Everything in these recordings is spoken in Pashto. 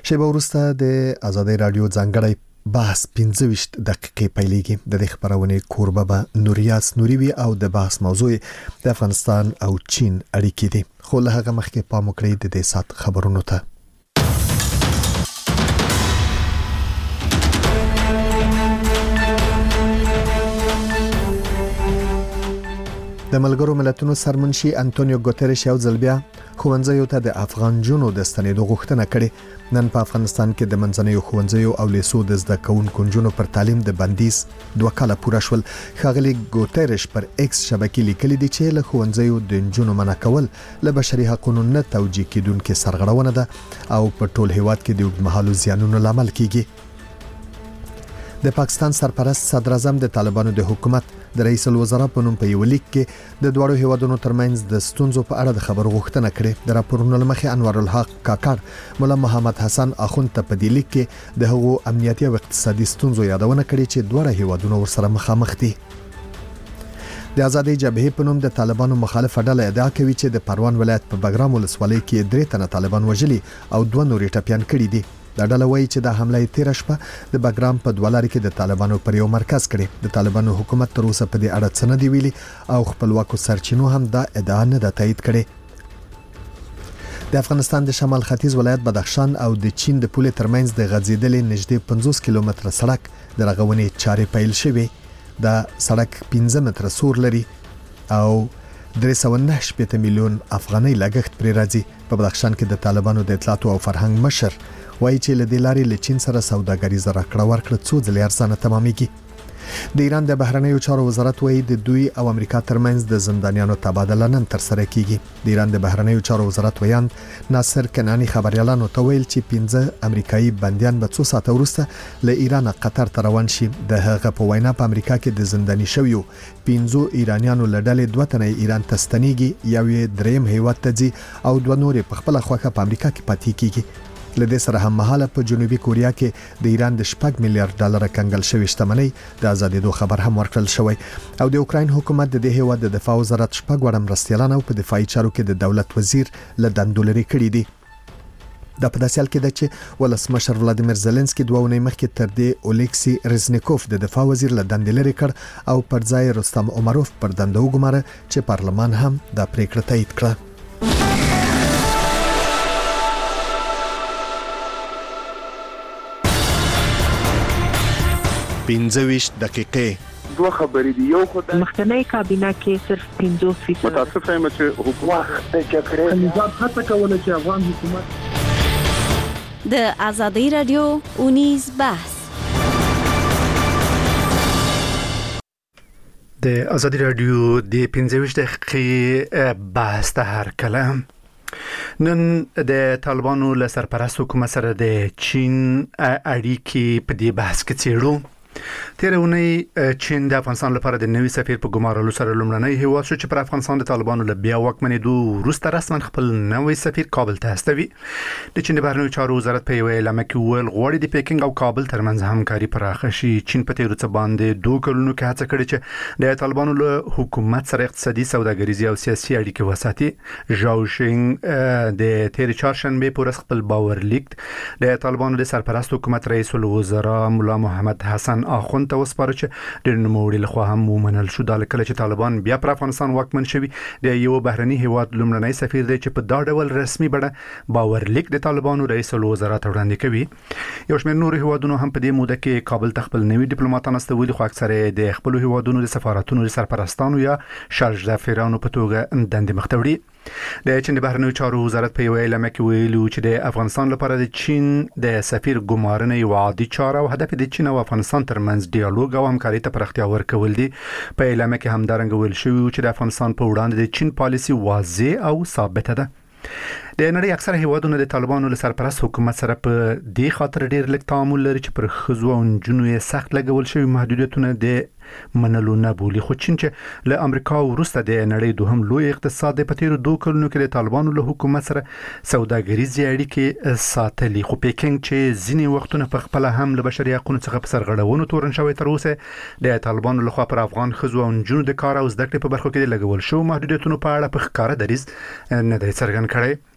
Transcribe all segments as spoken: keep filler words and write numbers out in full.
شیبه وروسته د آزادۍ رادیو ځانګړی بحث پنځه ویشت دقیقې پیلېږي. د دې خبرونې کوربه به نوریاس نوري وي او د بحث موضوع د افغانستان او چین اړیکې دي. خو له هغه مخکې پام وکړئ د دې سات خبرونو ته. د ملګرو ملتونو سرمنشي انټونیو ګوتریش یو ځل بیا ښوونځیو ته د افغان جنو د ستنېدو غوښتنه کړې. نن په افغانستان کې د منځنیو ښوونځیو او لیسو د زده کوونکو جنو پر تعلیم د بندیز دوه کاله پوره شول. ښاغلي ګوتریش پر ایکس شبکې لیکلي دي چې له ښوونځیو د جنو منع کول له بشري حقوقو نه توجیه کیدونکې سرغړونه ده او په ټول هیواد کې د اوږدمهالو زیانونو لامل کیږي. د پاکستان سرپرست صدر اعظم د طالبانو د حکومت د رئیس الوزرا په نوم په یو لیک کې د دوړو هیوادونو ترمنځ د ستونزو په اړه د خبرو غوښتنه کړې. د راپورونو لمخې انور الحق کاکړ مولا محمد حسن اخوند ته په دې لیک کې د هغو امنیتي او اقتصادي ستونزو یادونه کړې چې دوړو هیوادونو ورسره مخامخ دي. د آزادۍ جبهې په نوم د طالبانو مخالفه ډله ادعا کوي چې د پروان ولایت په بګرام ولسوالۍ کې درې تنه طالبان وژلي او دوه نورې ټپيان کړي دي. دا ډله وایي چې دا حمله یې تیر شپه د بګرام په دوالاري کې د طالبانو پر یو مرکز کړي. د طالبانو حکومت تر اوسه په دې اړه څه نه دی ویلي او خپلواکو سرچینو هم دا ادعا نه ده تایید کړې. د افغانستان د شمال ختیځ ولایت بدخشان او د چین د پولې ترمنځ د غځېدلې نږدې پنځوس کیلومتره سړک د رغونې چارې پیل شوې. دا سړک پنځه متره سور لري او درې سوه نهه شپېته میلیون افغانۍ لګښت پرې راځي. په بدخشان کې د طالبانو د اطلاعات او فرهنګ مشر وایي چې له دې لارې له چین سره سوداګریزه راکړه ورکړه څو ځلې ارزانه تمامېږي. د ایران د بهرنیو چارو وزارت وایي د دوی او امریکا ترمنځ د زندانیانو تبادله نن تر سره کیږي. د ایران د بهرنیو چارو وزارت ویاند ناصر کنعانی خبريالانو ته ویل چې پنځه امریکایي بنديان به څو ساعته وروسته له ایران قطر ته روان شي. د هغه په وینا په امریکا کې د زنداني شویو پنځو ایرانیانو لړلې دوه تنه ایران ته ستنېږي، یو یې دریم هیواد ته ځي او دوه نورې په خپل خوخه په امریکا کې پاتې کیږي. له دې سره هم مهاله په جنوبي کوریا کې د ایران د شپږ میلیارډ ډالر کنګل شوی شتمنۍ د آزادېدو خبر هم ورکړل شوی او د اوکراین حکومت د دې هیواد د دفاع وزارت شپږ وړ مرستیالان او په دفاعي چارو کې د دولت وزیر له دندو لرې کړي دي. دا په داسې حال کې ده چې ولسمشر ولادیمیر زيلنسکي دوه اونۍ مخکې تر دې اولیکسي رزنیکوف د دفاع وزیر له دندې لرې کړ او پر ځای رستم عمروف پر دنده وګماره چې پارلمان هم دا پریکړه تایید کړه. پنځه ویشت دقیقې دوه خبرې دي. یو خدای مخکنی کابینه کې صرف پنځوس فیصد متاسفه یم چې حکومت د جګړې نظام هڅه کوله چې افغان حکومت د آزادۍ رادیو اونیز بحث د آزادۍ رادیو د پنځه ویشت دقیقې بحث ته هر کله نن د طالبانو له سرپرست حکومت سره د چین اړیکې په دې بحث کې څېړو. تیر اونۍ چین د افغانستان لپاره د نوي سفیر په ګمارلو سره لومړنی هیواد شو چې پر افغانستان د طالبانو له بیا واکمنېدو وروسته رسما خپل نوي سفیر کابل ته استوي. د چین د بهرنیو چارو وزارت په یو اعلامیه کې ویل غواړي د پیکینګ او کابل ترمنځ همکاري پراخه شي. چین په تیرو څه باندې دوه کلونو کې هڅه کړې چې د طالبانو له حکومت سره اقتصادي سوداګریزي او سیاسي اړیکې وساتي. ژاو شینګ د تیر چهارشنبه پر خپل باور لیک د طالبانو د سرپرست حکومت رئیس الوزرا مولا محمد حسن اخوند ته وسپاره چې د نوموړي لخوا هم ومنل شو. دا کله چې طالبان بیا پر افغانستان واکمن شوي د یو بهرني هیواد لومړنی سفیر دی چې په دا ډول رسمي بڼه باور لیک د طالبانو رئیس الوزرا ته وړاندې کوي. یو شمېر نور هیوادونو هم په دې موده کې کابل ته خپل نوي ډیپلوماټان استولي، خو اکثره د خپل هیوادونو د سفارتونو د سرپرستانو یا شارژ سفیرانو په توګه دندې مخ ته وړي. د چین د بهرنیو چارو وزارت په یو اعلامیه کې ویلي چې د افغانستان لپاره د چین د سفیر ګمارنه یو عادي چاره او هدف د چین او افغانستان ترمنځ ډیالوګ او همکاري ته پراختیا ورکول دي. په اعلامیه کې همدارنګه ویل شوی چې د افغانستان په وړاندې د چین پالیسي واضح او ثابته ده. د نړۍ اکثره هیوادونو د طالبانو له سرپرست حکومت سره په دې خاطر ډېر لږ تعامل لري چې پر ښځو او نجونو یې سخت لګول شوي محدودیتونه د منلو نه بولي. خو چین چې له امریکا وروسته د نړۍ دوهم لوی اقتصاد دی په تیرو دوه کلونو کې د طالبانو له حکومت سره سوداګریزې اړیکې ساتلي، خو پیکینګ چې ځینې وختونه په خپله هم له بشري حقونو څخه په سرغړونو تورن شوی تر اوسه د طالبانو لخوا پر افغان ښځو او نجونو د کار او زده کړې په برخو کې د لګول شوو محدودیتونو په اړه په ښکاره دریځ نه دی څرګند کړی.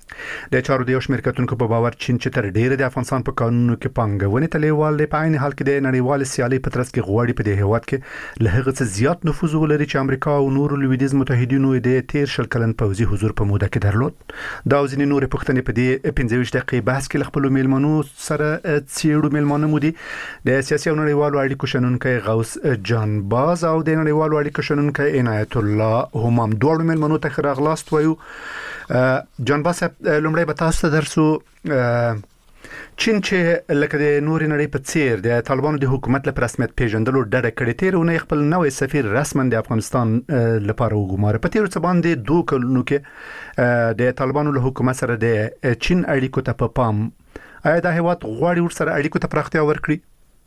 د چارو د یو شمېر کتونکو په باور چین چې تر ډیره د افغانستان په قانونو کې پانګونې ته لیوال دی، په عین حال کې د نړیوال سیالي په ترڅ کې غواړي په دې هیواد کې له هغه څه زیات نفوذ ولري چې امریکا او نورو لویدیز متحدینو د تیر شل کلن پوځي حضور په موده کې درلود. دا او ځینې نورې پوښتنې په دې پنځه ویشت دقیقې بحث کې خپل میلمنو سره څېړو. میلمانه مو دي د سیاسي او نړیوالو اړیکو شنونکی غوث جان باز او د نړیوالو اړیکو شنونکی عنایت الله همام. دوه میلمنو ته ښه راغلاست وایو. جان باز لومړی به تاسو ته درسو چین چې لکه د نورې نړۍ په څیر د طالبانو د حکومت لپاره رسمیت پیژندلو ډډه کړې، تیرونه خپل نوې سفیر رسما د افغانستان لپاره وګماره. په تیر څه باندې دوه کلونو کې د طالبانو له حکومت سره د چین اړیکو ته په پام آیا دا هیواد غواړي ورسره اړیکو ته پراختیا ورکړي؟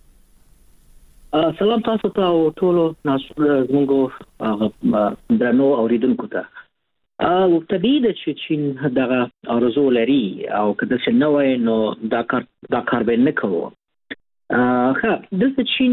سلام تاسو ته او ټولو زموږ درنو اوریدونکو ته. او طبیعي ده چې چین دغه ارزو لري او کله چې نو وای نو دا کار دا کار به نه کوو. ښه د چین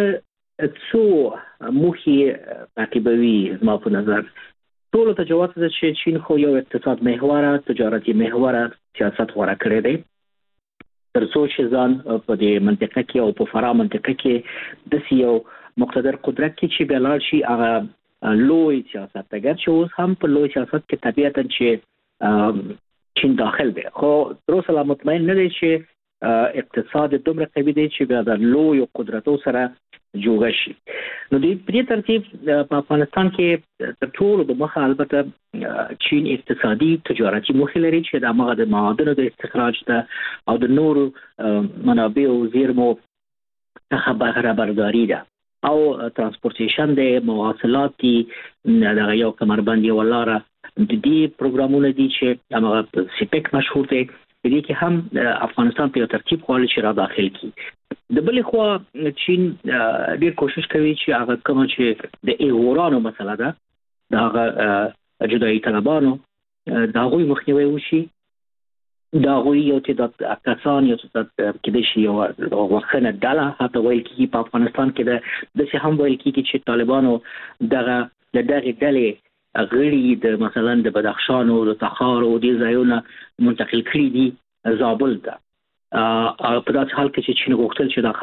څو موخي تعقیبوي زما په نظر ټول ته جواب ده چې چین خو یو اقتصاد محوره تجارتي محوره سیاست غوړه کړی دی تر څو چې ځان په دې منطقه کې او په فرا منطقه کې د یو مقتدر قدرت کې چې بلار شي هغه لوی سیاست اگر چې اوس هم په لوی سیاست کې طبيعتا چې چین داخل دی، خو تر اوسه مطمئن نه دی چې اقتصاد دومره قوي دی چې بیا د لوی قدرتو سره جوړ شي. نو د دې ترتیب په افغانستان کې تر ټولو د مخه البته چین اقتصادي تجارتي موخې لري چې د هغه د معادنو د استخراج ته او د نورو منابع او زیرمو څخه بهره برداری ده او ترانسپورټیشن د مواصلات دي دغه یو کمربند یو لاره د دې پروګرامونه دي چې هغه سپیک مشهور دی. دې کې هم افغانستان په ترتیب خپل چې را داخل کی. د بل خو چین ډیر کوشش کوي چې هغه کوم چې د ایرانو مسله ده دا جدایي طلبانو دا غوي مخنیوي وشي. دا غوي یو چې د کسان یو چې د کې شي یو وخت نه ډاله حتی ویل کیږي په افغانستان کې د د څه هم ویل کیږي چې طالبانو دغه د دغه ډلې غړي د مثلا د بدخشان او د تخار او د ځایونو منتقل کړي دي زابل ته. په داسې حال کې چې چین غوښتل چې د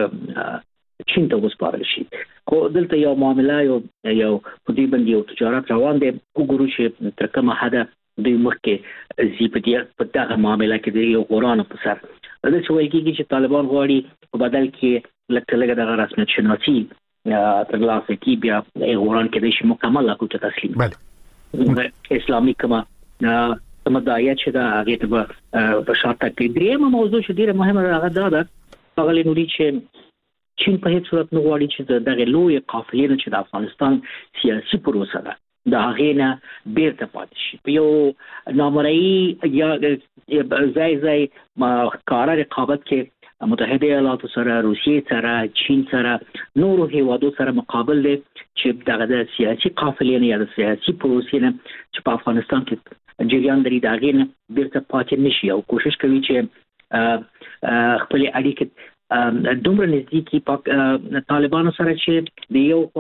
خلک چین ته وسپارل شي، خو دلته یو معامله یو یو په دې باندې یو تجارت روان دی. وګورو چې تر کومه حد د مخکې زیپدیا په دغه معاملې کې د یو قرآن په سر د څه وایي چې طالبان غواړي په بدل کې لکه لکه د رسمیت شناسي ترلاسه کی بیا قرآن کې د شي مکمل حقوق تسلیم بله اسلامي کما مدعیت چې دا هغه ته په شرط کې درېمه موضوع چې ډیره مهمه هغه دا ده هغه لوري چې چین په هیڅ صورت نه غواړي چې دغه لوی قافلې نه چې د افغانستان سیاسي پروسه ده دا غینه بیرته پاتې شي په یو نامرئی یا ځای ځای کار رقابت کې متحده ایالاتو سره روسیې سره چین سره نورو هیوادو سره مقابل دي چې دغه د سیاسي قافلې نه یا د سیاسي پروسې نه چې په افغانستان کې جریان لري دا غینه بیرته پاتې نشي او کوشش کوي چې خپل اړیکې دومره نزدیکی په طالبانو سره چې د یو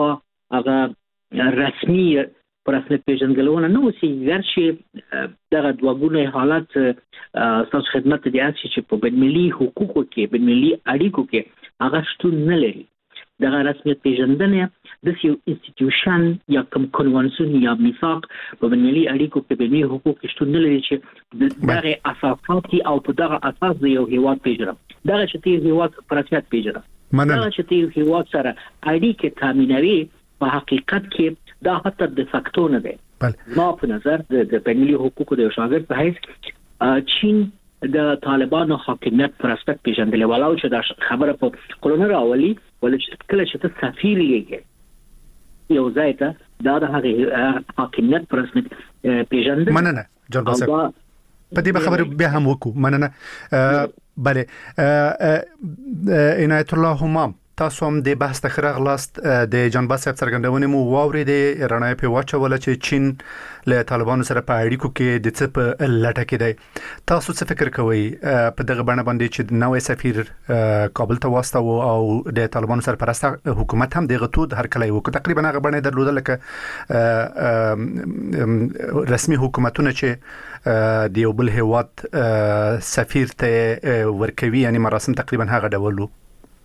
هغه رسمي پر رسمیت پیژندګلونه نو سي ورشي دغه دوغونه حالت تاسو خدمت دي چې په بنملي حقوقو کې بنملي اړیکو کې هغه شتون نه لري. دغه رسمیت پیژندنه د یو انسټیټیوشن یا کوم کنوانسیون یا میثاق په بنملي اړیکو کې بنملي حقوق شتون نه لري چې دغه اساسات او په دغه اساس یو هیواد پیژنم دغه چې یو هیواد پر رسمیت پیژنم دغه چې یو هیواد سره اړیکې تامینوي په حقیقت کې دا حتی د فاکتو نه دی. ما په نظر د بینالمللي حقوقو د شاګرد په حیث چین د طالبانو حاکمیت پر اساس پیژندل ولاو چې دا خبره په کولونه راولي ولې چې کله چې ته سفیر یې یو ځای ته دا د هغه حاکمیت پر اساس پیژندل مننه جان باسه په دې خبره به هم وکړو. مننه. بله عنایت الله همام تاسو هم د بحث ته خراغلاست د جانباز صاحب څرګندونې مو واورېدې رڼا په واچوله چې چین له طالبانو سره په اړیکو کې د څه په لټه کې دی. تاسو څه فکر کوئ په دغه بڼه باندې چې نوې سفیر کابل ته واستاوه او د طالبانو سرپرست حکومت هم دغه تود هر کله وکړ تقریبا هغه باندې درلوده لکه رسمي حکومتونه چې د یو بل هیواد سفیر ته ورکوي یعنی مراسم تقریبا هغه ډول وو.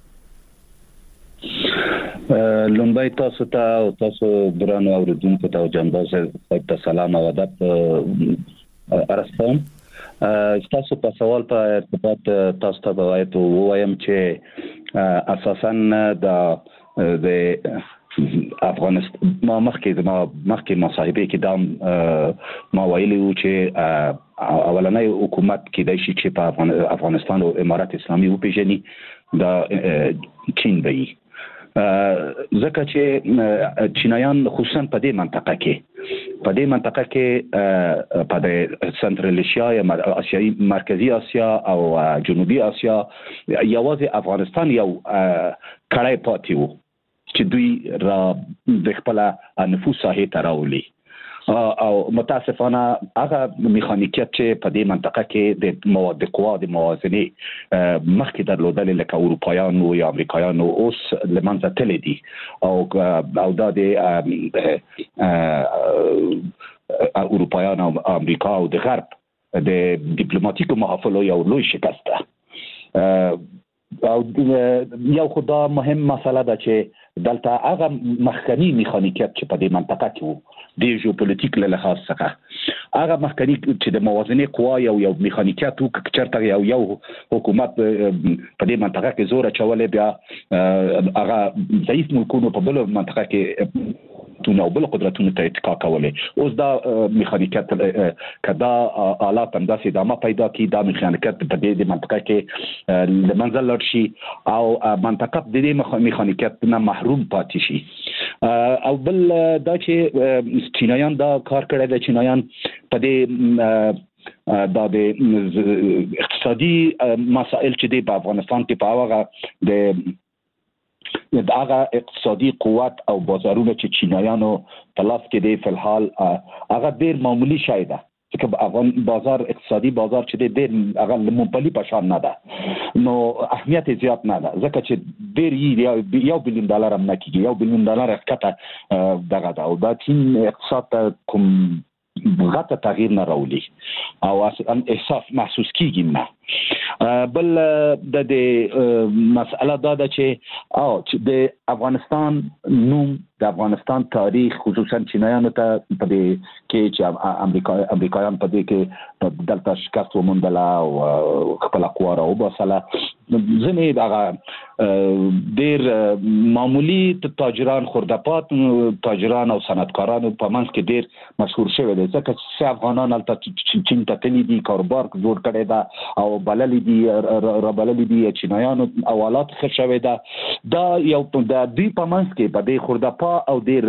لومبای تاسو ته او تاسو درانو اوریدونکو ته جنباز صاحب ته سلام او ادب ارستم. تاسو په سوال په ارتباط تاسو ته باید وایم چې اساساً د د افغانستان ما مخکې ما مخکې مصاحبه کې دام ما ویلي و چې اولنۍ حکومت کې د شي چې په افغانستان او امارات اسلامي وپیژني د چین وي ځکه چې چینایان خصوصا په دې منطقه کې په دې منطقه کې په د سنترل ایشیا یا آسیایي مرکزی آسیا او جنوبي آسیا یوازې افغانستان یو کړای پاتې وو چې دوی را د خپل نفوذ ساحې ته راولي او متاسفانه هغه میخانیکیت چې په دې منطقه کې د مواد قوا د موازنه مخکې درلودل لکه اروپایانو یا امریکایانو اوس لمنځه تللی دي او او دا د اروپایانو او امریکا او د غرب د ډیپلوماټیکو محافلو یو لوی شکست ده او یو خدا مهم مسله ده چې دلته هغه مخکنی میخانیکیت چې په دې منطقه کې وو د ژوپولیټیک له لحاظ څخه هغه مخکنی چې د موازنه قوا یو یو میخانیکیت وو چې یو یو حکومت په دې منطقه کې زور اچولې بیا هغه ضعیف ملکونو په بل منطقه کې نو بل قدرتونو ته اتکا کولې اوس دا میخانیکیت کدا آلات انداسې دامه پیدا کی دا میخانیکیت په دې منطقه کې لمنځل لرشي او منطقه د دې میخانیکیت نه محروم پاتې شي او بل دا چې چینایان دا کار کړی د چینایان په دې دا د اقتصادي مسائل چې د افغانستان کې په هغه د د هغه اقتصادي قوت او بازارونه چې چینایانو په لاس کې دی په الحال هغه ډیر معمولی شای ده چې افغان بازار اقتصادي بازار چې ډیر هغه لمونپلي په شان نه ده نو اهمیت زیات نه ده ځکه چې ډیر یې یو بلیون ډالر هم نه کیږي یو بلیون ډالر ښکته دغه ده او دا چین اقتصاد کوم غټه تغییر نه راولي او احساس محسوس کیږي نه بل د دې مسأله دا ده چې او چې د افغانستان نوم د افغانستان تاریخ خصوصا چینایانو ته په دې کې چې امریکا امریکایان په دې کې دلته شکست وموندله او خپل قوا را وباسله ځینې دغه ډېر معمولی تاجران خورده‌پات تاجران او صنعتکاران په منځ کې ډېر مشهور شوی دی ځکه چې افغانان هلته چین ته تللي دي کاروبار جوړ کړی ده او بللي دي را بللي دي چینایانو حوالات ښه شوی ده دا یو د دوی په منځ کې په دې خورده‌پات او ډیر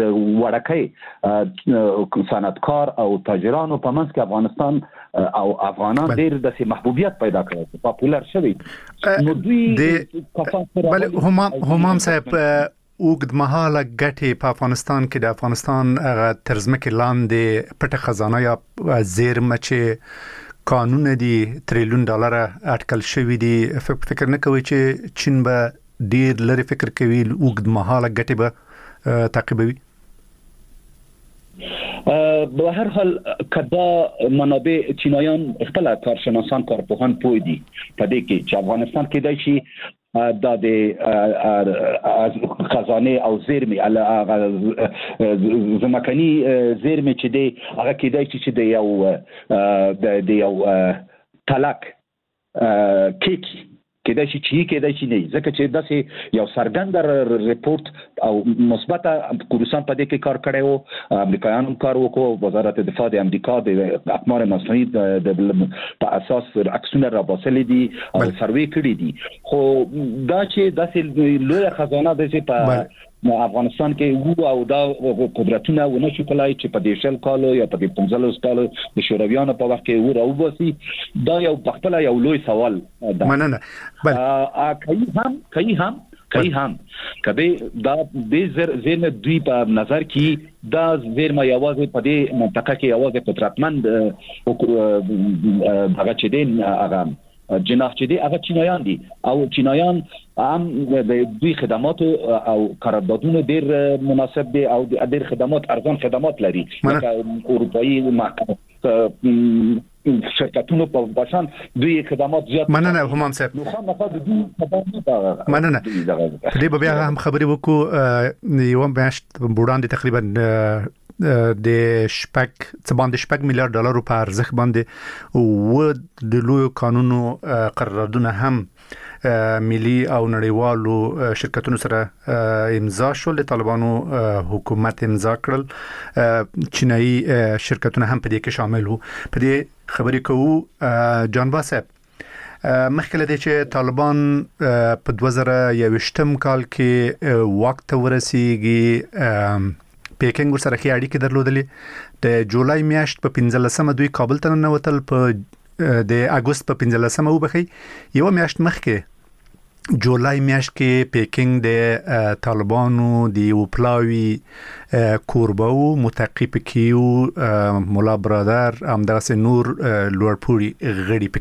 وړکۍ صنعتکار او تاجرانو په منځ کې افغانستان او افغانان ډیر د محبوبیت پیدا کړی پاپولر شوی نو دوی بل همام همام صاحب اوږد مهاله ګټې په افغانستان کې د افغانستان ترځمکې لاندې پټه خزانه یا زیرمه چې قانون دي تریلیون ډالر اټکل شوی دي فکر نه کوي چې چین به ډیر لري فکر کوي اوږد مهاله ګټې به تعقیبوي به هر حال کدا منابع چینایان خپل کارشناسان کارپوهان پوی دي په دې کې چې افغانستان کې دای شي دا د خزانه او زیرمې ال زمکني زیرمې چې دی هغه کې دای چې د یو د یو طلاق کیک کېدای شي چې کېدای شي نه ځکه چې داسې یو څرګند ریپورت او مثبت کورسان په دې کې کار کړی وو امریکایانو کار وکړو وزارت دفاع د امریکا د اقمار مصنوعي د په اساس عکسونه را باسلې دي او سروې کړې دي خو دا چې داسې لوی خزانه د چې په افغانستان کې وو او دا قدرتونه ونه شو کولای چې په دې شل کالو یا په دې پنځلس کالو د شورویانو په وخت کې وو راوباسي دا یو بخپله یو لوی سوال ده مننه بل کوي هم کوي هم کوي هم کله دا د زر زین دوی په نظر کې دا زیرمه یوازې په دې منطقه کې یوازې قدرتمند هغه چې دین هغه جناح چې دی هغه چینایان دي او چینایان هم د دوی خدمات او قراردادونه ډیر مناسب دي او ډیر خدمات ارزان خدمات لري لکه اروپאי شرکتونو په باشان دوی خدمات زیات مننه همام صاحب مننه دې به بیا هم خبرې وکړو یو میاشت بوډان دي تقریبا د شپږ څه باندې شپږ میلیارډ ډالر په ارزښت باندې او د لوی قانونو قراردادونه هم ملي او نړیوالو شرکتونو سره امضا شول. د طالبانو حکومت امضا کړل، چینایي شرکتونه هم په دې کې شامل وو. په دې خبرې کوو جان باسب مخکې له دې چې طالبان په دوه زره یوویشتم کال کې واک ته ورسیږي، پیکنګ ورسره کې اړیکې درلودلې. د جولای میاشت په پنځلسمه دوی کابل ته ننوتل، په د اگست په پنځلسمه وبخي یو میاشت مخکې جولای میاشت کې پیکنګ د طالبانو د وپلاوی کوربو متقیب کیو مولا برادر همداسې نور لوړپوړي غړي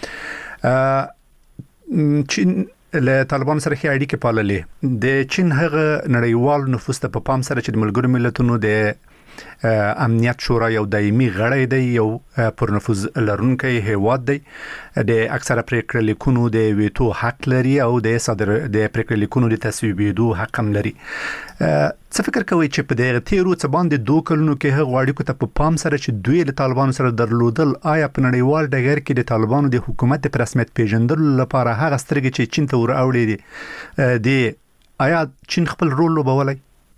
پکې چین له طالبانو سره کې اړیکې پاللې. د چین هغه نړیوال نفوذ ته په پام سره چې د ملګرو ملتونو د امنیت شورا یو دایمي غړی دی، یو پر نفوذ لرونکی هیواد دی، د اکثره پریکړې لیکونو د ویټو حق لري او د صدر د پریکړې لیکونو د تصویبېدو حق هم لري. څه فکر کوي چې په دغه تیرو څه باندې دوه کلونو کې هغه اړیکو ته په پام سره چې دوی له طالبانو سره درلودل، آیا په نړیوال ډګر کې د طالبانو د حکومت په رسمیت پیژندلو لپاره هغه سترګې چې چین ته ور اوړي دي، آیا چین خپل رول لوبولی؟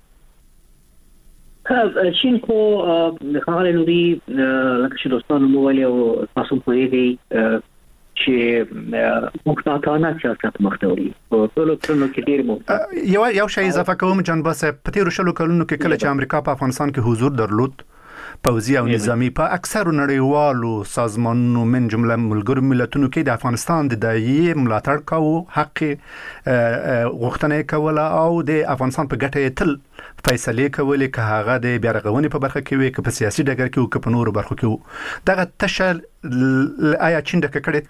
چین خو خاله نوري لکه چې دوستانو مو ویلي او تاسو په دې چې مختاتانه سیاست مختوري په ټولو ټولو کې ډیر مو یو یو شی اضافه کوم جان باسه. په تیرو شلو کلونو کې کله چې امریکا په افغانستان کې حضور درلود، پوځي او نظامی، په اکثر نړیوالو سازمانونو من جمله ملګرو ملتونو کې د افغانستان د دایي ملاتړ کاوه، حق غوښتنه کوله او د افغانستان په ګټه تل فیصله کولې، که هغه د بیا رغونې په برخه کې وي، که په سیاسي ډګر کې وي، که په نورو برخو کې وي. دغه تشل آیا چین ډکه کړې؟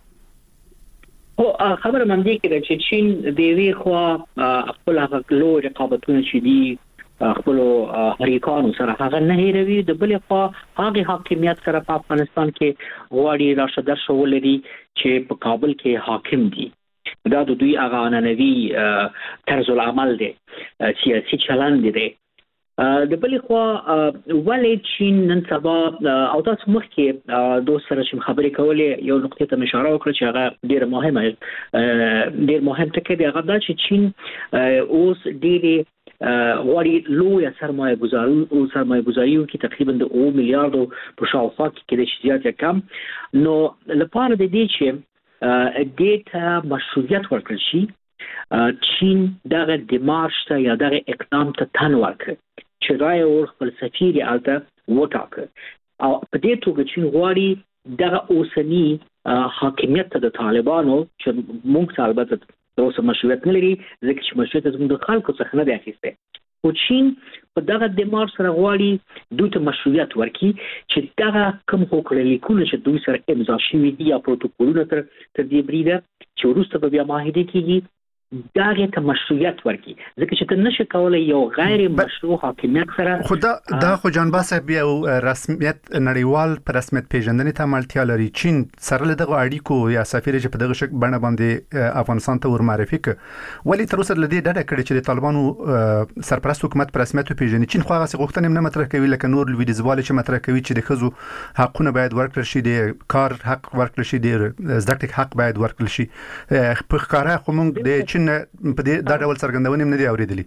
او خبره مم دي کې چې چین د وی خو خپل هغه لو رقابتونه چې دي خپل هریکانو سره هغه نه هیروي، د بل خوا هغه حاکمیت سره په افغانستان کې غواړي راشه درشه ولري چې په کابل کې حاکم دي. دا د دوی هغه ننوي طرز العمل دی، سیاسي چلند دی. د بل خوا ولې چین نن سبا او تاسو مخکې دوست سره چې خبرې کولې یو نقطه ته اشاره وکړه چې هغه ډیر مهمه ډیر مهم ټکی دی، هغه دا چې چین اوس ډیر غواړي لوی سرمایه گذاري او سرمایه گذاري کې تقریبا د اوه میلیارډ په شاوخوا کې د شدت یا کم نو لپاره د دې چې ډیټا مشروعیت ورکړل شي، چین دغه دمارش ته یا دغه اقدام ته تن ورکړي چې رائے ور خپل سفیر الته وټاکه. او په دې توګه چین غواړي دغه اوسنی حاکمیت ته د طالبانو چې موږ البته د اوس مشروعیت نه لري، ځکه چې مشروعیت زموږ د خلکو څخه نه دی اخیسته. او چین په دغه دمار سره غواړي دوی ته مشروعیت ورکړي چې دغه کوم حقوق لیکونه چې دوی سره امضا شوي دي یا پروتوکولونه تر تر دې بریده چې وروسته به بیا معاهده کیږي، دغه ته مشروعیت ورکړي، ځکه چې ته نشې کولای یو غیر مشروع حاکمیت سره. خدا دا خو جان باسه بیا رسمیت نړیوال پر رسمیت پیژندنې ته ملتیا لري. چین سره له دغه اړیکو یا سفیر چې په دغه شک باندې باندې افغانستان ته ور معرفي ک ولی تر اوسه لدی ډډه کړې چې د طالبانو سرپرست حکومت پر رسمیت پیژني. چین خو هغه غوښتنې نه مطرح کوي لکه نور لویدیزوال چې مطرح کوي چې د خزو حقونه باید ورکړل شي، د کار حق ورکړل شي، د زده کړې حق باید ورکړل شي. په ښکارا خو موږ د چین په دې دا ډول څرګندونې نه دی اوریدلې.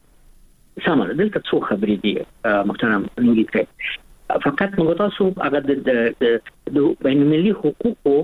سمه ده، څو خبرې دي محترم نوري ته فقط موږ تاسو هغه د بین المللي حقوقو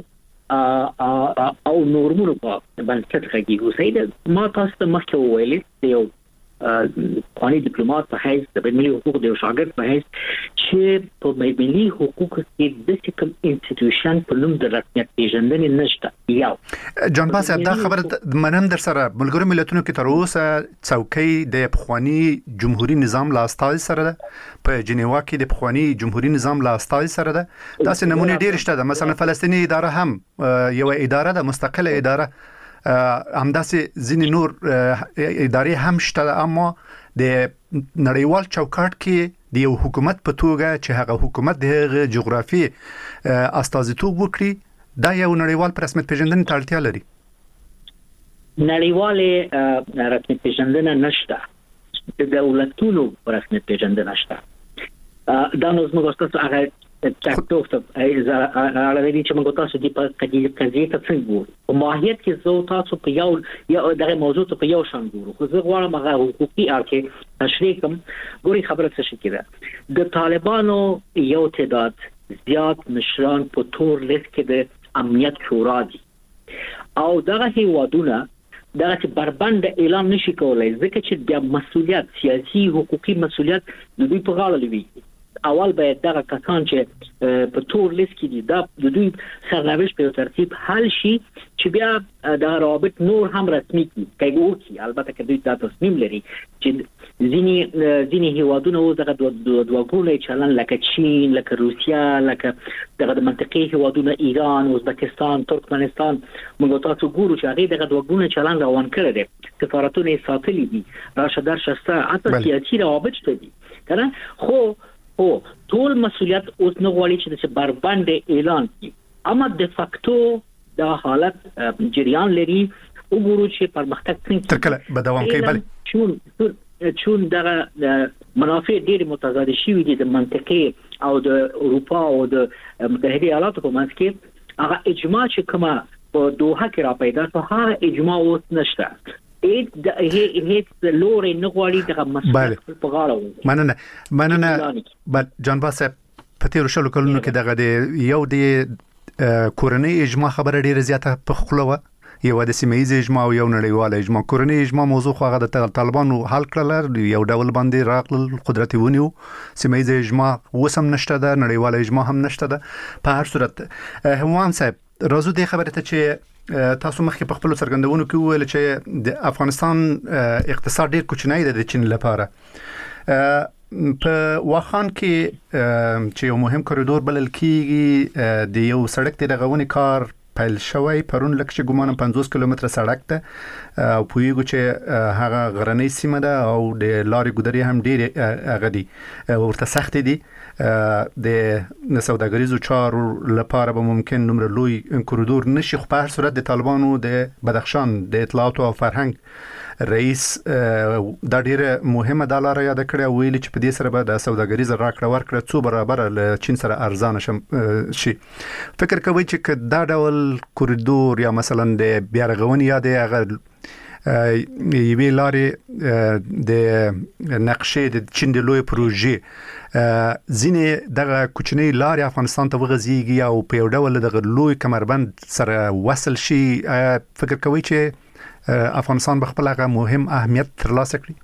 او نورمونو په باندې څه کوي. سید ما تاسو ته مخکې ویلې یو قانوني ډیپلوماټ په حیث د بین المللي حقوقو د شاګرد په حیث چې په بین المللي حقوقو کې د کوم انسټیټیوشن په نوم د رسمیت پیژندنې نشته. یو جان باس دا خبره منم در سره ملګرو ملتونو کې تر اوسه څوکۍ د پخوانی جمهوریت نظام لا استاد سره ده په جنیوا کې د پخوانی جمهوریت نظام لا استاد سره ده. داسې نمونه ډیر شته. مثلا فلسطینی اداره هم یو اداره ده مستقله اداره همداسې ځینې نور ادارې هم شته اما د نړیوال چوکاټ کې د یو حکومت په توګه چې هغه حکومت د جغرافي استازیتوب وکړي دا یو نړیوال رسمیت پیژندنې ته اړتیا لري. نړیوال رسمیت پیژندنه نشته د دولتونو رسمیت پیژندنه نشته. دا نو زموږ تاسو هغه تاسو ته اړه چې موږ تاسو دې په قضیه ته څنګه وو په ماهیت کې زو تاسو په یو یا دغه موضوع ته په یو شان ګورو خو زه غواړم هغه حقوقي اړخ تشریح کوم. ګوري خبره څه شي کېده د طالبانو یو تعداد زیات مشران په تور لیست کې د امنیت شورا دي او دغه هیوادونه دا چې بربند اعلان نشي کولای ځکه چې بیا مسؤلیت سیاسي حقوقي مسؤلیت د دوی په غاړه لوي. اول باید دغه کسان چې په تور لیست کې دي دا د دوی سرنوشت په ترتیب حل شي چې بیا د رابط نور هم رسمي کی کوي کی البته که دوی دا تصمیم لري چې ځینی ځینی هیوادونه او دغه دوه ګولې چلن لکه چین لکه روسیا لکه دغه د منطقي هیوادونه ایران ازبکستان ترکمنستان موږ تاسو ګورو چې هغه دغه دوه ګولې چلن روان کړی دي سفارتونه ساتلي دي راشه درشه حتی سیاسي روابط شته دي کنه خو او ټول مسؤلیت اوس نه غواړي چې د بربند اعلان کړي اما د فاکتو دا حالت جریان لري وګورو چې پرمختګ څنګه تر کله به دوام کوي. بله چون چون دغه منافع ډېر متضاد شوي دي د منطقي او د اروپا او د متحده ایالاتو په منځ کې هغه اجماع چې کومه په دوحه کې را پیدا شو هغه اجماع اوس نشته. اې د هي هي لوري نه غواړي دغه مسله په غاړه مننه مننه بل جان باس په تیر شلو کلونو کې دغه د یو د کورنۍ اجماع خبره ډیره زیاته په خلوه یو د سیمایي اجماع او یو نړیوال اجماع. کورنۍ اجماع موضوع خو هغه د طالبانو حل کړل یو ډول باندې راغل قدرت ونیو. سیمایي اجماع وسم نشته ده نړیوال اجماع هم نشته ده. په هر صورت هوان صاحب راځو د خبره ته چې تاسو مخکې په خپل څرګندونو کې ویل چې د افغانستان اقتصاد ډیر کوچنی دی د چین لپاره. په واخان کې چې یو مهم کوریډور بلل کیږي د یو سړک د غونې کار پیل شوی پرون لکه چې ګومان پنځوس کیلومتره سړک ته او پویګو چې هغه غرنۍ سیمه ده او د لارې ګودري هم ډیر هغه دي ورته سخت دي. د سوداګریزو چارو لپاره به ممکن نمره لوی کوریډور نشي خو په هر صورت د طالبانو د بدخشان د اطلاعات او فرهنګ رئیس دا ډیره مهمه د لاره یاد کړی ویل چې په دې سره به د سوداګریز راکړه ورکړه څو برابر له چین سره ارزانه شي. فکر کوي چې دا ډول کوریډور یا مثلا د بیا رغونې یا د هغه یوې لارې د نقشې د چین د لوی پروژې ځینې دغه کوچنۍ لارې افغانستان ته وغځيږي او په یو ډول دغه لوی کمربند سره وصل شي. فکر کوي چې افغانستان به خپل هغه مهم اهمیت ترلاسه کړي؟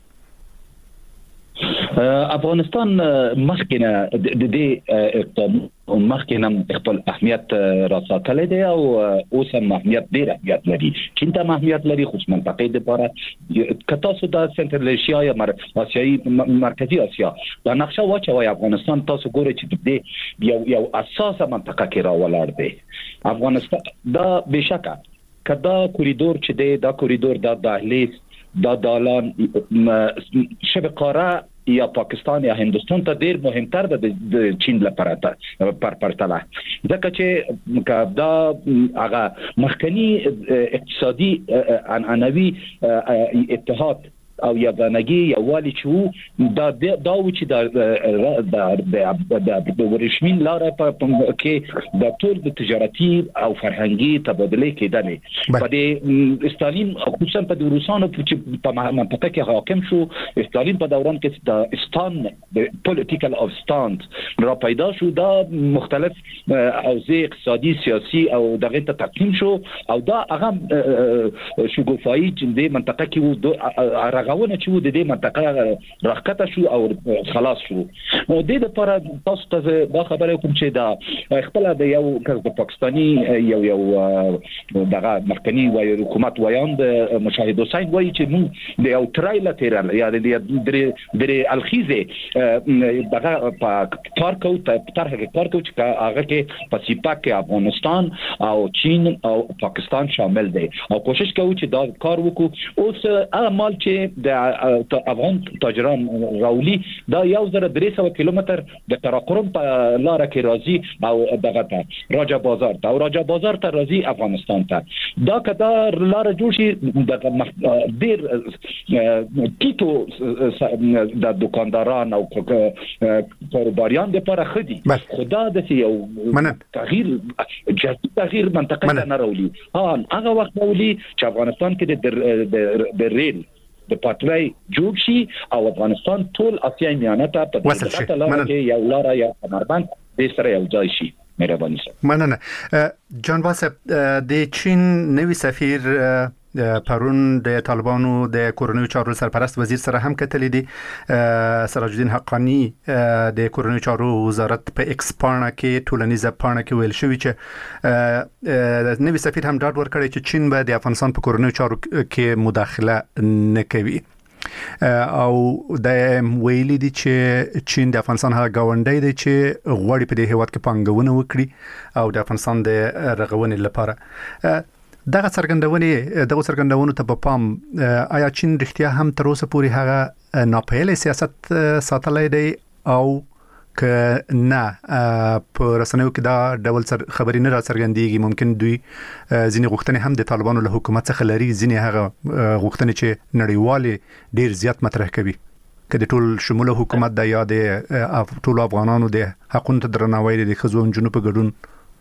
افغانستان مخکنه د دې اقدام مخکنه خپل اهمیت را ساتلی دی او اوس هم اهمیت ډیر اهمیت لري. چین ته اهمیت لري خو منطقې لپاره که تاسو د سنټرل ایشیا یا آسیایي مرکزی آسیا دا نقشه واچوي افغانستان تاسو ګورئ چې د یو یو اساسه منطقه کې راولار دی. افغانستان دا بشکه کدا کوریډور چې دی دا کوریډور دا دهلیز دا دالان شبه قاره یا پاکستان یا هندوستان ته ډیر مهمتر ده د چین لپاره پر پرتله ځکه چې دا هغه مخکنی اقتصادي عنعنوي اتحاد او یگانگی یا والی چې دا دا و چې دا د د ورشمین لاره په کې د ټول د تجارتي او فرهنګي تبادله کېدنې په دې استالین خصوصا په د روسانو په منطقه کې حاکم شو. استالین په دوران کې د استان د پولیټیکل اف ستاند را پیدا شو. دا مختلف اوضاع اقتصادي سیاسي او دغه ته تقسیم شو او دا هغه شګوفایی چې د منطقه کې رغونه چې د دې منطقه راکته شو او خلاص شو. نو د دې لپاره تاسو ته دا خبره کوم چې دا خپل د یو د پاکستاني یو یو دغه مخکنی وای حکومت وایان د مشاهد حسین وایي چې موږ د یو ترایلاترال یا د درې درې الخیزه دغه پارک او طرحه پارک چې هغه کې پاسیفیک افغانستان او چین او پاکستان شامل دي او کوشش کوي چې دا کار وکړو. اوس هغه مال چې د افغان تاجران راولي دا یو زره درې سوه کیلومتر د تراقرم په لار کې راځي او دغه ته راجا بازار ته او راجا بازار ته راځي افغانستان ته. دا کدا لار جوړ شي د ډیر کیټو د دکانداران او کاروباریان لپاره خدي خدا د یو تغییر جدي تغییر منطقه نه راولي. ها هغه وخت راولي چې افغانستان کې د د ریل د پټلۍ جوړ شي او افغانستان ټول اسیا میانه ته په دغه لار کې یو لار یا کمربند د سره یو ځای شي. مهرباني سره. مننه. جان باسپ د چین نوی سفیر پرون د طالبانو د کورنیو چارو سرپرست وزیر سره هم کتلې دي. سراج الدین حقانی د کورنیو چارو وزارت په ایکس پاڼه کې ټولنیزه پاڼه کې ویل شوی چې نوی سفیر هم ډاډ ورکړی چې چین به د افغانستان په کورنیو چارو کې مداخله نه کوي او د ویلي دي چې چین د افغانستان هغه گاونډی دی چې غواړي په دې هیواد کې پانګونه وکړي او د افغانستان د رغونې لپاره. دغه څرګندونې دغه څرګندونو ته په پام آیا چین رښتیا هم تر اوسه پورې هغه ناپیلې سیاست ساتلی دی او که نه په رسنیو کې دا ډول خبرې نه را څرګندېږي؟ ممکن دوی ځینې غوښتنې هم د طالبانو له حکومت څخه لري، ځینې هغه غوښتنې چې نړیوالې ډیر زیات مطرح کوي که د ټول شموله حکومت د یا د ټول افغانانو د حقونو ته درناوی د ښځو او نجونو په ګډون.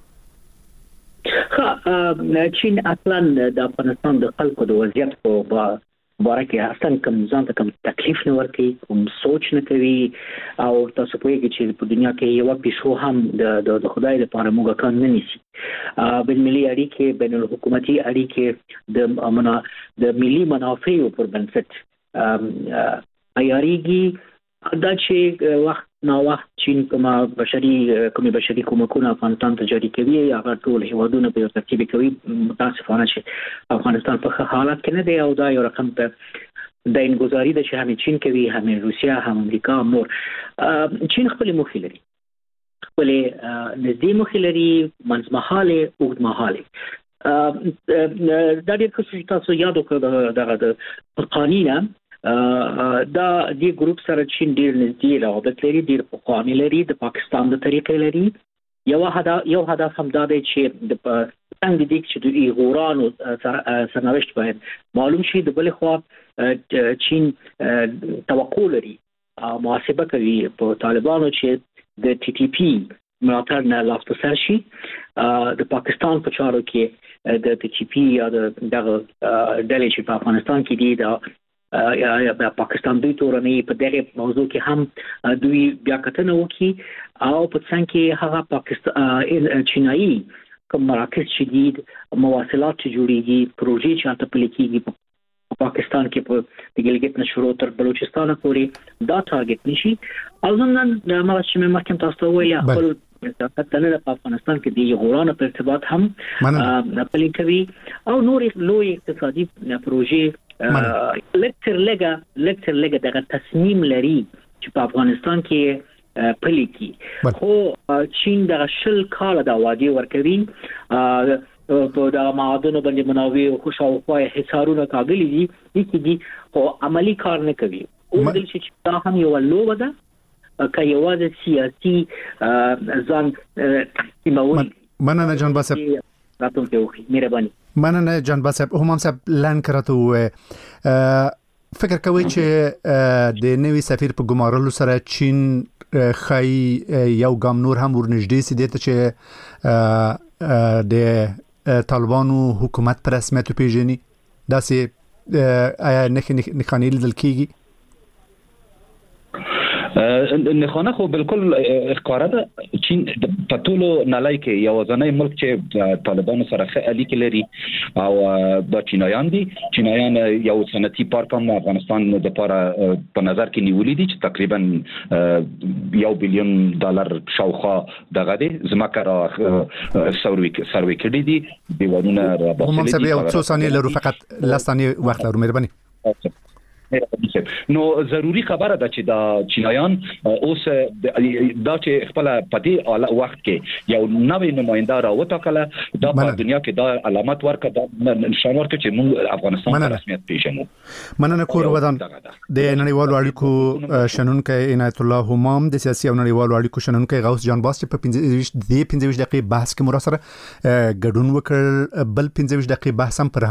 چین اصلا د افغانستان د خلکو د وضعیت په باره کې اصلا کوم ځان ته کوم تکلیف نه ورکوي، کوم سوچ نه کوي او تاسو پوهیږئ چې په دنیا کې یو پیسو هم د د خدای لپاره موږ کار نه نیسي. بین ملي اړیکې، بین الحکومتي اړیکې د امنا د ملي منافعو پر بنسټ عیاریږي. دا چې وخت نا وخت چین کومه بشري کومه بشري کومکونه افغانستان ته جاری کوي هغه ټول هیوادونه په ترتیب کوي. متاسفانه چې افغانستان په ښه حالت کې نه دی او دا یو رقم ته د انګزاري د چې هم چین کوي، هم روسیا، هم امریکا، هم نور. چین خپل موخې لري، خپل نږدې موخې لري، منځمهاله، اوږدمهاله. دا ډېر ښه تاسو یاد وکړئ دغه د قانینا دا دی ګروپ سره چین ډیر نږدې روابط لري، ډیر پخوانی لري، د پاکستان د طریقې لري. یو هدف یو هدف هم دا دی چې د څنګه دي چې د ایغورانو سرنوشت باید معلوم شي. د بل خوا چین توقع لري محاسبه کوي په طالبانو چې د ټي ټي پی ملاتړ نه لاس په سر شي. د پاکستان په چارو کې د ټي ټي پی یا د دغه ډلې چې په افغانستان کې دي د یا یا پاکستان دوی تورنې په دغه موضوع کې هم دوی بیا کتنه وکړي او په څنګه کې هغه پاکستان چینایي کوم مراکز شدید مواصلات چې جوړیږي، پروژې چې هلته پلي کېږي په پاکستان کې په د ګلګت نه شروع تر بلوچستان پورې دا ټارګټ نشي. او ضمن د هغه چې مې مخکې تاسو ته ویل خپل تنه په افغانستان کې د غورانو په ارتباط هم پلي کوي او نور لوی اقتصادي پروژې لکتر لګا لکتر لګا دغه تصمیم لري چې په افغانستان کې پلي کی. خو چین دغه شل کال د وادي ورکوي په د معادنو باندې مناوي او خوشاوخوا حصارونه کاغلي دي چې دي خو عملی کار نه کوي. او د چې دا هم یو لوبه ده که یوازې سیاسي ځان تقسیمول. مننه جان باسپ. راتون ته وخی مهرباني. مننه جان باسپ. همام صاحب لان کرته فکر کوي چې د نوي سفیر په ګمارلو سره چین خای یو ګام نور هم ورنږدې سي دي چې د طالبانو حکومت پر رسمیت پیژني. دا سي آیا نه نه خاني لیدل کیږي؟ نه خو بالکل ښکارا ده چین په ټولو نړۍ کې یو ځنې ملک چې طالبانو سره ښه اړیکې لري او د چینایان دي چینایان یو صنعتي پارک هم افغانستان د لپاره په نظر کې نیولې دي چې تقریبا یو بلیون ډالر شاوخوا دغه دي زمکه را سروي سروي کړي دي دیوالونه را باسي دي یو څو ثانیې لرو فقط لستانی وخت لرو مهرباني نو ضروری خبره ده چې دا چینایان اوس دا چې خپل پدې وخت کې یو نوې نماینده را وټاکله دا په دنیا کې دا علامت ورکړه دا نشان ورکړه چې موږ افغانستان په رسمیت پیژنو. مننه کور ودان د نړیوالو اړیکو شنونکو عنایت الله همام د سیاسي او نړیوالو اړیکو شنونکو غوث جان باس په پنځه دقیقې بحث کې مرا سره ګډون وکړ. بل پنځه دقیقې بحث هم پر